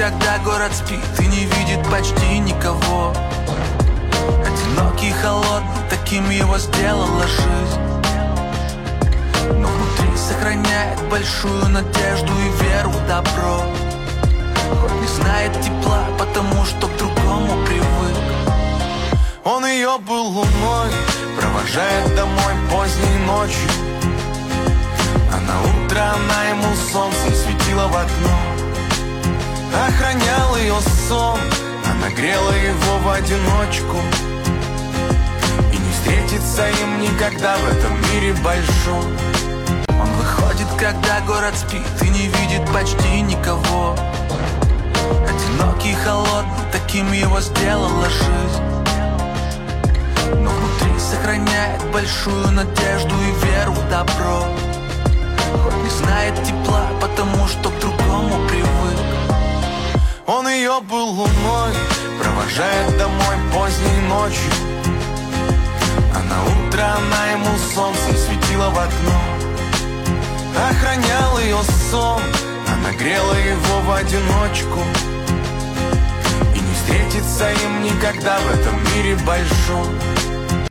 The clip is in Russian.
когда город спит и не видит почти никого. Одинокий, холодный, таким его сделала жизнь. Но внутри сохраняет большую надежду и веру в добро. Хоть не знает тепла, потому что к другому привык. Он ее был луной, провожает домой поздней ночью. А на утро она ему солнцем светила в окно. Охранял ее сон, она грела его в одиночку. И не встретиться им никогда в этом мире большом. Он выходит, когда город спит и не видит почти никого. Одинокий, холодный, таким его сделала жизнь. Но внутри сохраняет большую надежду и веру в добро. Хоть не знает тепла, потому что к другому привык. Он ее был луной, провожает домой поздней ночью. А на утро она ему солнцем светила в окно. Охранял ее сон, она грела его в одиночку. И не встретиться им никогда в этом мире большом.